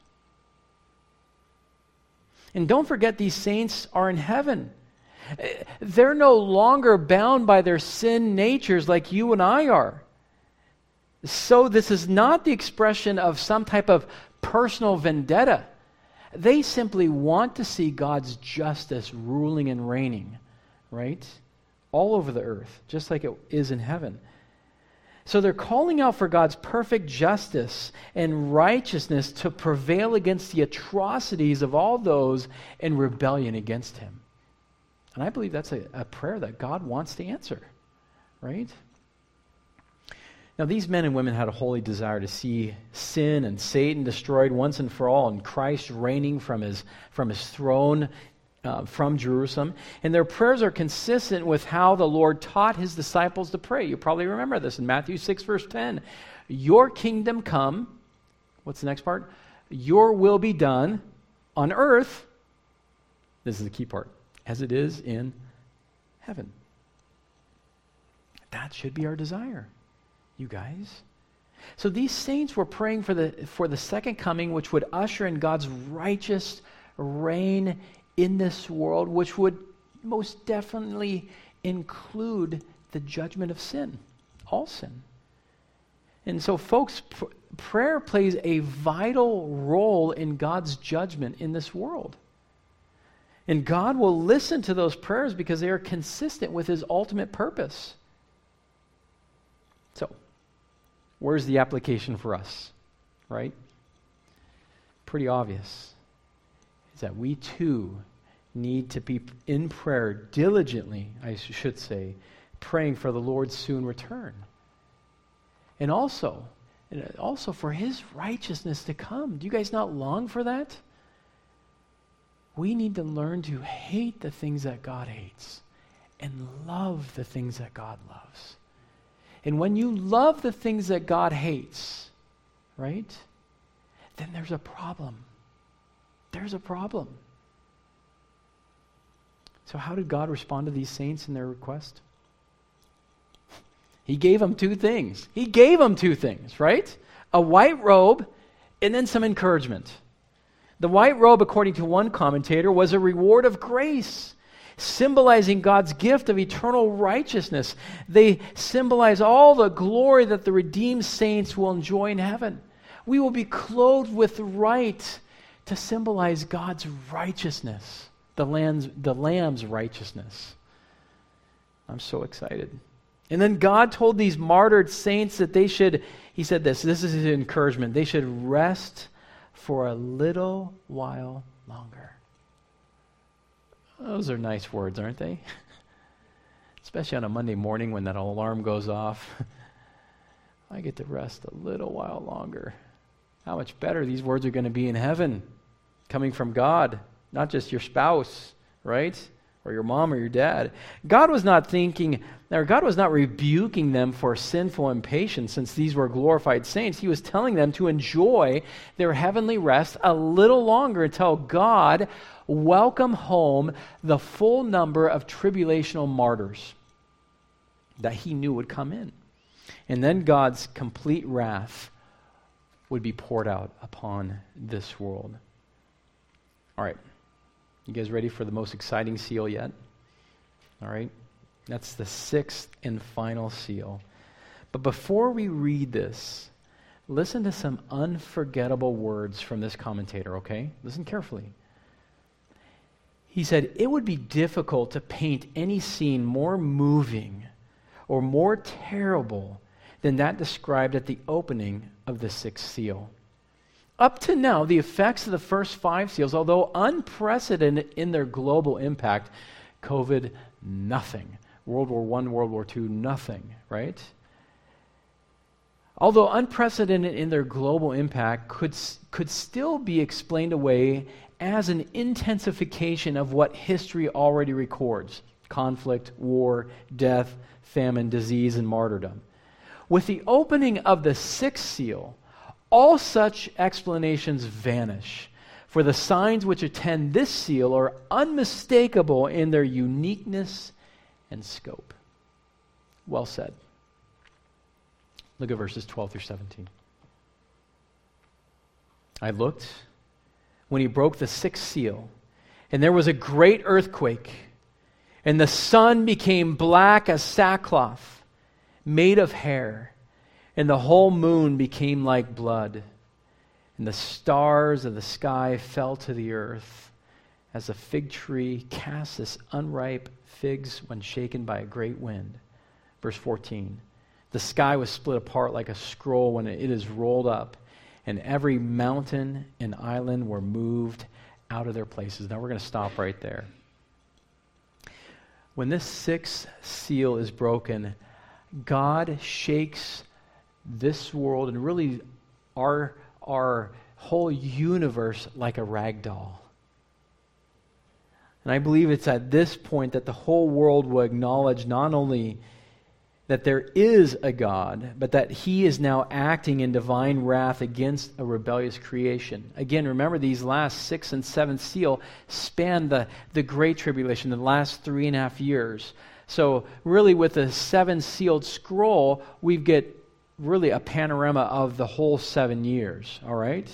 And don't forget, these saints are in heaven. They're no longer bound by their sin natures like you and I are. So this is not the expression of some type of personal vendetta. They simply want to see God's justice ruling and reigning, right? All over the earth, just like it is in heaven. So they're calling out for God's perfect justice and righteousness to prevail against the atrocities of all those in rebellion against him. And I believe that's a prayer that God wants to answer, right? Now, these men and women had a holy desire to see sin and Satan destroyed once and for all, and Christ reigning from his throne from Jerusalem. And their prayers are consistent with how the Lord taught his disciples to pray. You probably remember this in Matthew 6, verse 10. Your kingdom come. What's the next part? Your will be done on earth. This is the key part. As it is in heaven. That should be our desire, you guys. So these saints were praying for the second coming, which would usher in God's righteous reign in this world, which would most definitely include the judgment of sin, all sin. And so, folks, prayer plays a vital role in God's judgment in this world. And God will listen to those prayers because they are consistent with his ultimate purpose. So, where's the application for us, right? Pretty obvious. is that we too need to be in prayer diligently, I should say, praying for the Lord's soon return. And also for his righteousness to come. Do you guys not long for that? We need to learn to hate the things that God hates and love the things that God loves. And when you love the things that God hates, right, then there's a problem. There's a problem. So how did God respond to these saints in their request? He gave them two things. He gave them two things, right? A white robe and then some encouragement. The white robe, according to one commentator, was a reward of grace, symbolizing God's gift of eternal righteousness. They symbolize all the glory that the redeemed saints will enjoy in heaven. We will be clothed with right to symbolize God's righteousness, the Lamb's righteousness. I'm so excited. And then God told these martyred saints that they should, he said this is his encouragement, they should rest for a little while longer. Those are nice words, aren't they? Especially on a Monday morning when that alarm goes off. I get to rest a little while longer. How much better these words are going to be in heaven, coming from God, not just your spouse, right? Or your mom or your dad. God was not rebuking them for sinful impatience since these were glorified saints. He was telling them to enjoy their heavenly rest a little longer until God welcomed home the full number of tribulational martyrs that he knew would come in. And then God's complete wrath would be poured out upon this world. All right. You guys ready for the most exciting seal yet? All right. That's the sixth and final seal. But before we read this, listen to some unforgettable words from this commentator, okay? Listen carefully. He said, it would be difficult to paint any scene more moving or more terrible than that described at the opening of the sixth seal. Up to now, the effects of the first five seals, although unprecedented in their global impact, COVID, nothing. World War I, World War II, nothing, right? Although unprecedented in their global impact, could still be explained away as an intensification of what history already records: conflict, war, death, famine, disease, and martyrdom. With the opening of the sixth seal, all such explanations vanish, for the signs which attend this seal are unmistakable in their uniqueness and scope. Well said. Look at verses 12 through 17. I looked when he broke the sixth seal, and there was a great earthquake, and the sun became black as sackcloth made of hair, and the whole moon became like blood, and the stars of the sky fell to the earth, as a fig tree casts its unripe figs when shaken by a great wind. Verse 14, the sky was split apart like a scroll when it is rolled up, and every mountain and island were moved out of their places. Now we're going to stop right there. When this sixth seal is broken, God shakes this world and really our whole universe like a rag doll. And I believe it's at this point that the whole world will acknowledge not only that there is a God, but that he is now acting in divine wrath against a rebellious creation. Again, remember these last sixth and seventh seal span the Great Tribulation, the last 3.5 years. So really with the seven sealed scroll, we get really a panorama of the whole 7 years, all right?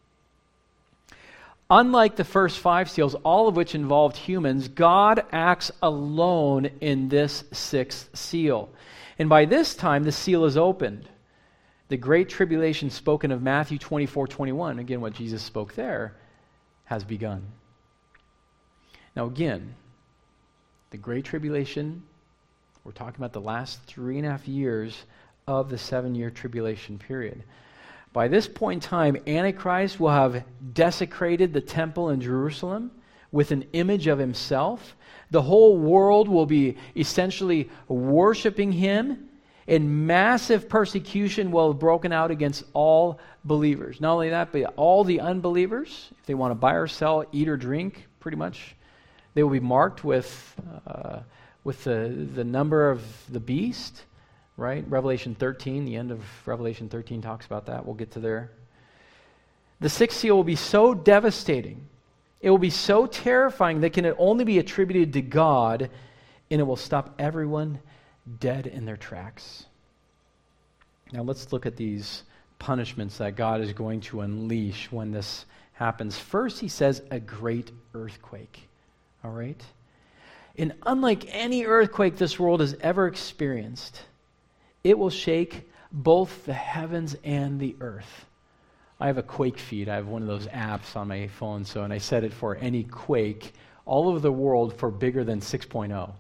Unlike the first 5 seals, all of which involved humans, God acts alone in this sixth seal. And by this time, the seal is opened. The Great Tribulation spoken of Matthew 24:21, again, what Jesus spoke there, has begun. Now again, the Great Tribulation, we're talking about the last 3.5 years of the 7-year tribulation period. By this point in time, Antichrist will have desecrated the temple in Jerusalem with an image of himself. The whole world will be essentially worshiping him, and massive persecution will have broken out against all believers. Not only that, but all the unbelievers, if they want to buy or sell, eat or drink, pretty much, they will be marked with the number of the beast, right? Revelation 13, the end of Revelation 13 talks about that. We'll get to there. The sixth seal will be so devastating. It will be so terrifying that can only be attributed to God, and it will stop everyone dead in their tracks. Now let's look at these punishments that God is going to unleash when this happens. First, he says a great earthquake. All right? And unlike any earthquake this world has ever experienced, it will shake both the heavens and the earth. I have a quake feed. I have one of those apps on my phone, and I set it for any quake all over the world for bigger than 6.0.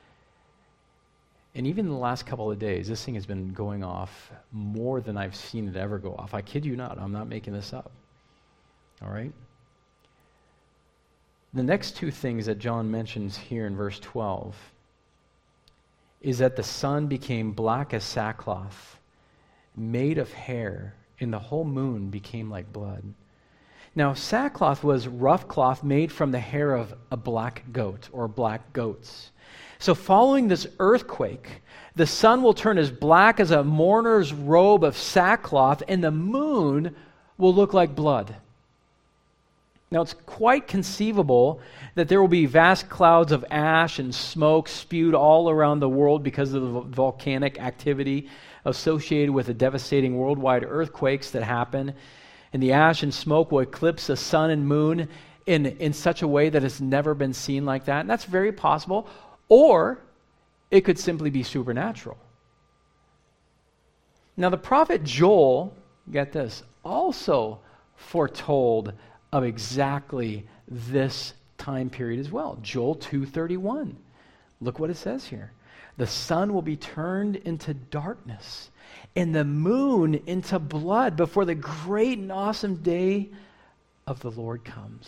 And even in the last couple of days, this thing has been going off more than I've seen it ever go off. I kid you not. I'm not making this up. All right? The next two things that John mentions here in verse 12 is that the sun became black as sackcloth, made of hair, and the whole moon became like blood. Now, sackcloth was rough cloth made from the hair of a black goat or black goats. So following this earthquake, the sun will turn as black as a mourner's robe of sackcloth, and the moon will look like blood. Now, it's quite conceivable that there will be vast clouds of ash and smoke spewed all around the world because of the volcanic activity associated with the devastating worldwide earthquakes that happen. And the ash and smoke will eclipse the sun and moon in such a way that it's never been seen like that. And that's very possible. Or it could simply be supernatural. Now, the prophet Joel, get this, also foretold of exactly this time period as well. Joel 2:31. Look what it says here. The sun will be turned into darkness and the moon into blood before the great and awesome day of the Lord comes.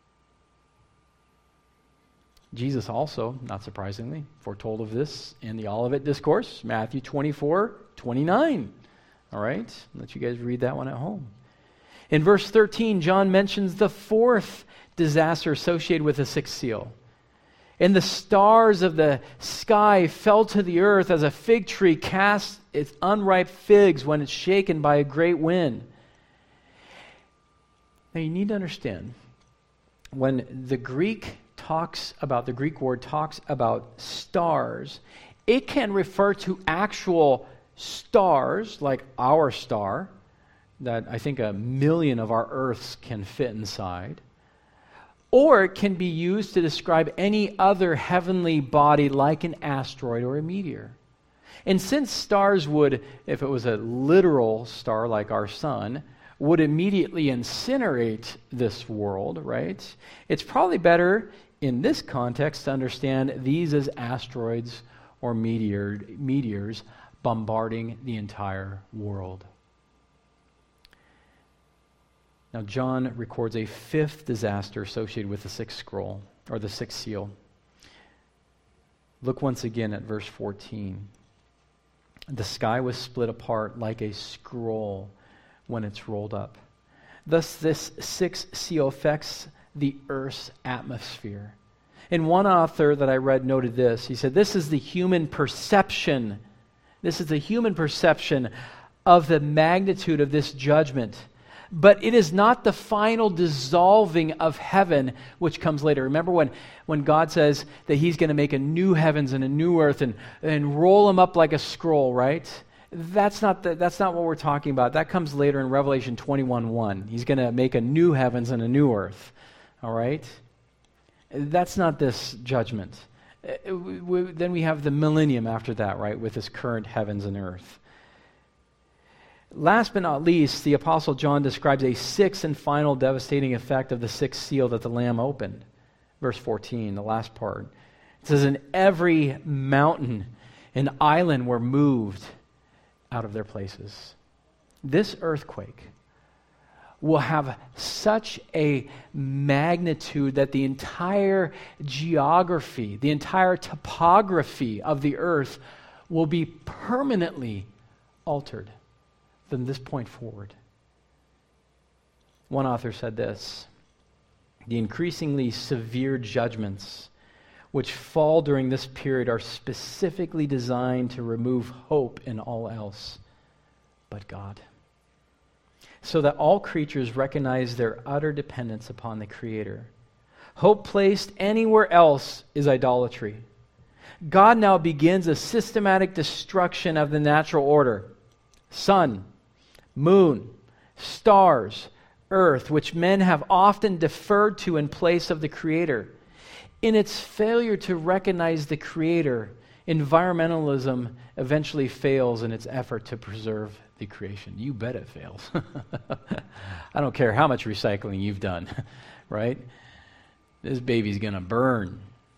Jesus also, not surprisingly, foretold of this in the Olivet Discourse, Matthew 24:29. All right? I'll let you guys read that one at home. In verse 13, John mentions the fourth disaster associated with the sixth seal. And the stars of the sky fell to the earth as a fig tree casts its unripe figs when it's shaken by a great wind. Now you need to understand, when the Greek word talks about stars, it can refer to actual stars, like our star, that I think 1 million of our Earths can fit inside. Or it can be used to describe any other heavenly body like an asteroid or a meteor. And since stars would, if it was a literal star like our sun, would immediately incinerate this world, right? It's probably better in this context to understand these as asteroids or meteors bombarding the entire world. Now, John records a fifth disaster associated with the sixth scroll, or the sixth seal. Look once again at verse 14. The sky was split apart like a scroll when it's rolled up. Thus, this sixth seal affects the earth's atmosphere. And one author that I read noted this. He said, this is the human perception. This is the human perception of the magnitude of this judgment. But it is not the final dissolving of heaven which comes later. Remember when God says that he's going to make a new heavens and a new earth and roll them up like a scroll, right? That's not what we're talking about. That comes later in Revelation 21:1. He's going to make a new heavens and a new earth. All right? That's not this judgment. Then we have the millennium after that, right, with this current heavens and earth. Last but not least, the Apostle John describes a sixth and final devastating effect of the sixth seal that the Lamb opened. Verse 14, the last part. It says, and every mountain and island were moved out of their places. This earthquake will have such a magnitude that the entire geography, the entire topography of the earth will be permanently altered from this point forward. One author said this: the increasingly severe judgments which fall during this period are specifically designed to remove hope in all else but God, so that all creatures recognize their utter dependence upon the Creator. Hope placed anywhere else is idolatry. God now begins a systematic destruction of the natural order: sun, moon, stars, earth, which men have often deferred to in place of the Creator. In its failure to recognize the Creator, environmentalism eventually fails in its effort to preserve the creation. You bet it fails. I don't care how much recycling you've done, right? This baby's going to burn.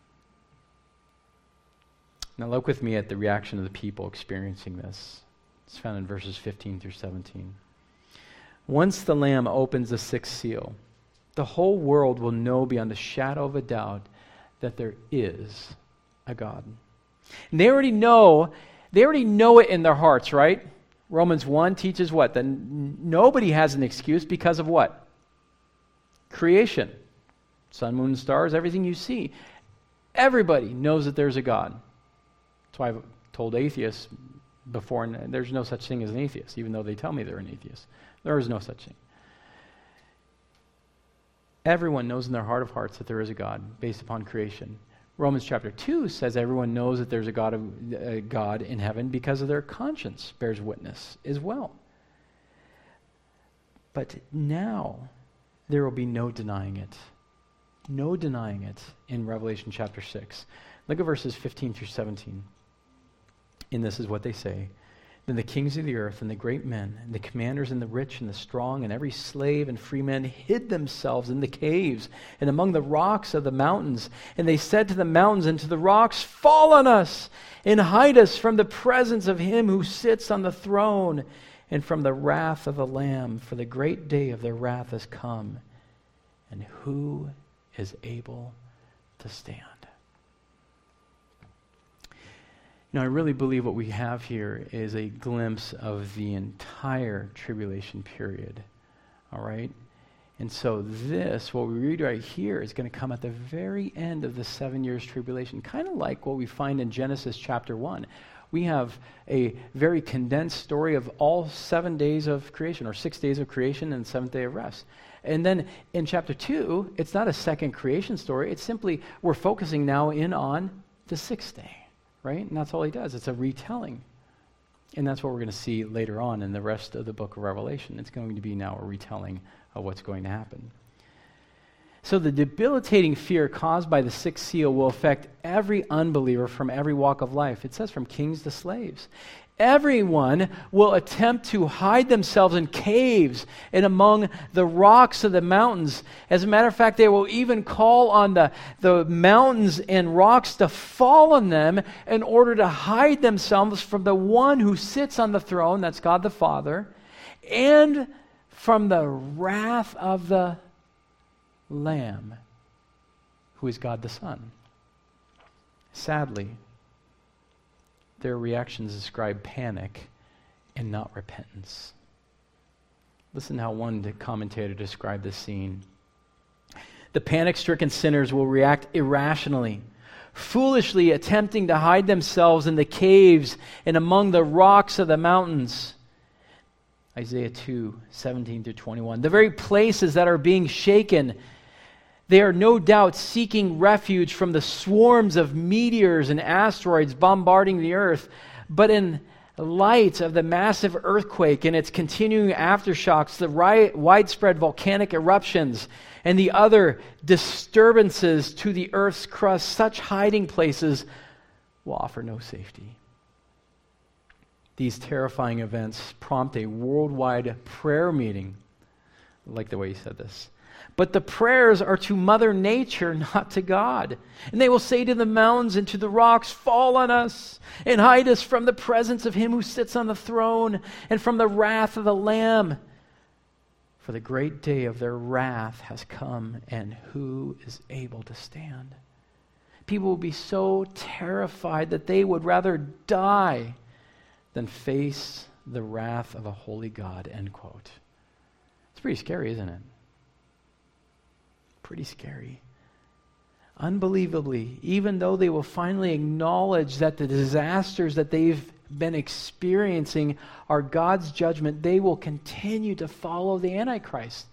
Now look with me at the reaction of the people experiencing this. It's found in verses 15 through 17. Once the Lamb opens the sixth seal, the whole world will know beyond a shadow of a doubt that there is a God. And they already know it in their hearts, right? Romans 1 teaches what? That nobody has an excuse because of what? Creation. Sun, moon, stars, everything you see. Everybody knows that there's a God. That's why I've told atheists before, and there's no such thing as an atheist, even though they tell me they're an atheist. There is no such thing. Everyone knows in their heart of hearts that there is a God based upon creation. Romans chapter 2 says everyone knows that there's a God in heaven because of their conscience bears witness as well. But now there will be no denying it. No denying it in Revelation chapter 6. Look at verses 15 through 17. And this is what they say: then the kings of the earth and the great men and the commanders and the rich and the strong and every slave and free man hid themselves in the caves and among the rocks of the mountains. And they said to the mountains and to the rocks, fall on us and hide us from the presence of him who sits on the throne and from the wrath of the Lamb, for the great day of their wrath has come. And who is able to stand? Now, I really believe what we have here is a glimpse of the entire tribulation period, all right? And so this, what we read right here, is going to come at the very end of the 7 years tribulation, kind of like what we find in Genesis chapter 1. We have a very condensed story of all 7 days of creation, or 6 days of creation and the seventh day of rest. And then in chapter 2, it's not a second creation story. It's simply, we're focusing now in on the sixth day. Right? And that's all he does. It's a retelling. And that's what we're going to see later on in the rest of the book of Revelation. It's going to be now a retelling of what's going to happen. So the debilitating fear caused by the sixth seal will affect every unbeliever from every walk of life. It says from kings to slaves. Everyone will attempt to hide themselves in caves and among the rocks of the mountains. As a matter of fact, they will even call on the mountains and rocks to fall on them in order to hide themselves from the one who sits on the throne, that's God the Father, and from the wrath of the Lamb, who is God the Son. Sadly, their reactions describe panic and not repentance. Listen how one commentator described this scene. The panic-stricken sinners will react irrationally, foolishly attempting to hide themselves in the caves and among the rocks of the mountains. Isaiah 2, 17 through 21. The very places that are being shaken, they are no doubt seeking refuge from the swarms of meteors and asteroids bombarding the earth. But in light of the massive earthquake and its continuing aftershocks, the widespread volcanic eruptions, and the other disturbances to the earth's crust, such hiding places will offer no safety. These terrifying events prompt a worldwide prayer meeting. I like the way he said this. But the prayers are to Mother Nature, not to God. And they will say to the mountains and to the rocks, fall on us and hide us from the presence of him who sits on the throne and from the wrath of the Lamb. For the great day of their wrath has come, and who is able to stand? People will be so terrified that they would rather die than face the wrath of a holy God, end quote. It's pretty scary, isn't it? Pretty scary. Unbelievably, even though they will finally acknowledge that the disasters that they've been experiencing are God's judgment, they will continue to follow the Antichrist.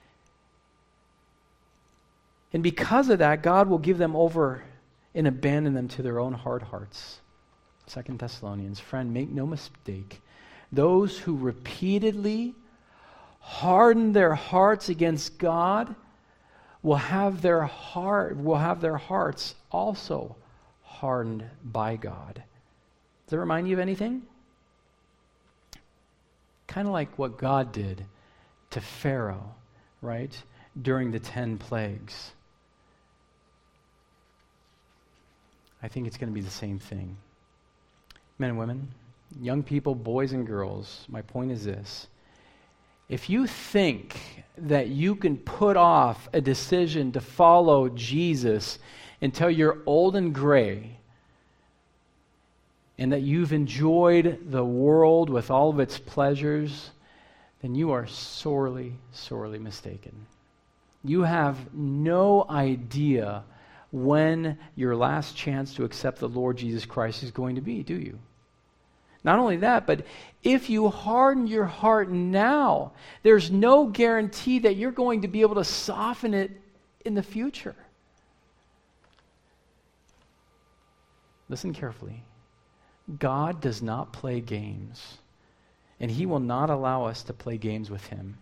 And because of that, God will give them over and abandon them to their own hard hearts. 2 Thessalonians, friend, make no mistake. Those who repeatedly harden their hearts against God will have their hearts also hardened by God. Does that remind you of anything? Kind of like what God did to Pharaoh, right? During the 10 plagues. I think it's going to be the same thing. Men and women, young people, boys and girls, my point is this. If you think that you can put off a decision to follow Jesus until you're old and gray, and that you've enjoyed the world with all of its pleasures, then you are sorely, sorely mistaken. You have no idea when your last chance to accept the Lord Jesus Christ is going to be, do you? Not only that, but if you harden your heart now, there's no guarantee that you're going to be able to soften it in the future. Listen carefully. God does not play games, and He will not allow us to play games with Him.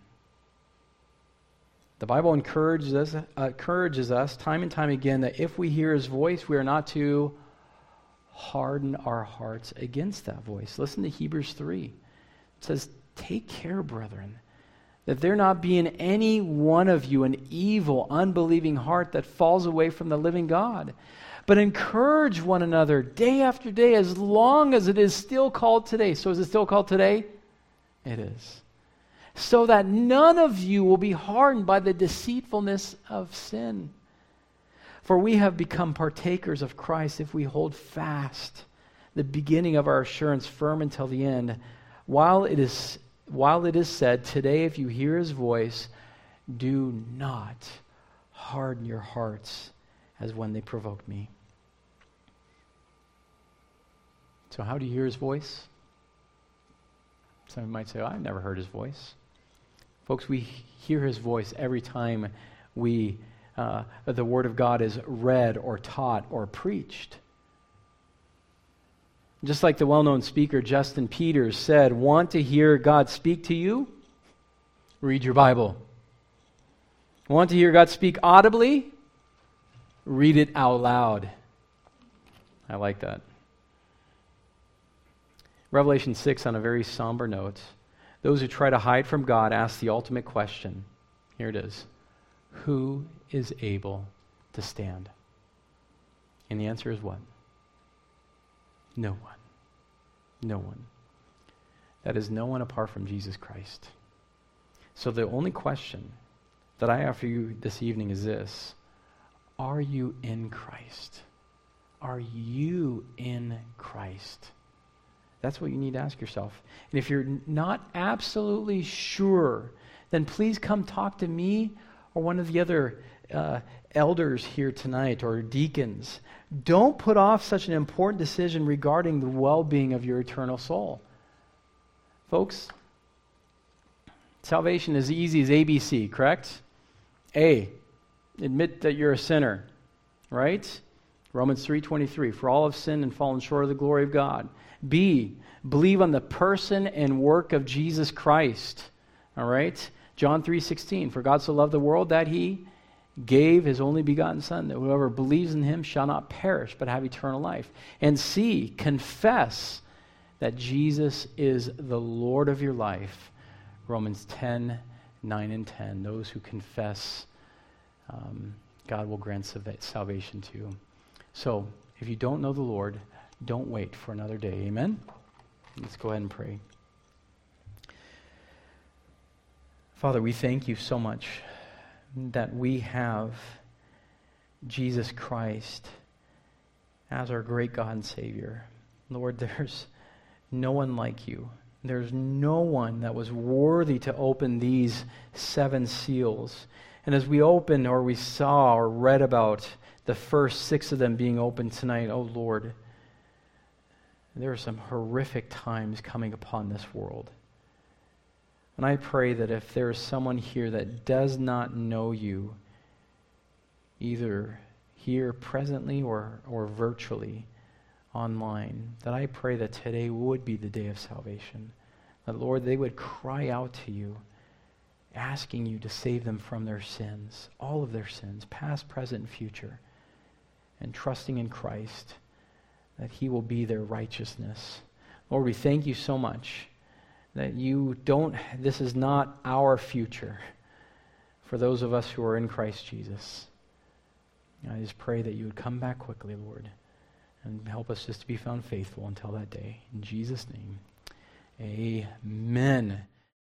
The Bible encourages us time and time again that if we hear His voice, we are not to harden our hearts against that voice. Listen to Hebrews 3. It says, take care, brethren, that there not be in any one of you an evil, unbelieving heart that falls away from the living God. But encourage one another day after day as long as it is still called today. So is it still called today? It is. So that none of you will be hardened by the deceitfulness of sin. For we have become partakers of Christ if we hold fast the beginning of our assurance firm until the end. While it is said, today if you hear His voice, do not harden your hearts as when they provoked me. So how do you hear His voice? Some might say, I've never heard His voice. Folks, we hear His voice every time the Word of God is read or taught or preached. Just like the well-known speaker Justin Peters said, want to hear God speak to you? Read your Bible. Want to hear God speak audibly? Read it out loud. I like that. Revelation 6, on a very somber note, those who try to hide from God ask the ultimate question. Here it is. Who is able to stand? And the answer is what? No one. No one. That is no one apart from Jesus Christ. So the only question that I offer you this evening is this. Are you in Christ? Are you in Christ? That's what you need to ask yourself. And if you're not absolutely sure, then please come talk to me or one of the other elders here tonight or deacons. Don't put off such an important decision regarding the well-being of your eternal soul. Folks, salvation is easy as ABC, correct? A, admit that you're a sinner, right? Romans 3:23, for all have sinned and fallen short of the glory of God. B, believe on the person and work of Jesus Christ, all right? John 3:16, for God so loved the world that He gave His only begotten Son, that whoever believes in Him shall not perish, but have eternal life. And C, confess that Jesus is the Lord of your life. Romans 10:9 and 10. Those who confess, God will grant salvation to you. So, if you don't know the Lord, don't wait for another day. Amen? Let's go ahead and pray. Father, we thank you so much that we have Jesus Christ as our great God and Savior. Lord, there's no one like you. There's no one that was worthy to open these 7 seals. And as we open or we saw or read about the first 6 of them being opened tonight, oh Lord, there are some horrific times coming upon this world. And I pray that if there is someone here that does not know you, either here presently or virtually, online, that I pray that today would be the day of salvation. That, Lord, they would cry out to you, asking you to save them from their sins, all of their sins, past, present, and future, and trusting in Christ, that he will be their righteousness. Lord, we thank you so much that this is not our future for those of us who are in Christ Jesus. I just pray that you would come back quickly, Lord, and help us just to be found faithful until that day. In Jesus' name, amen.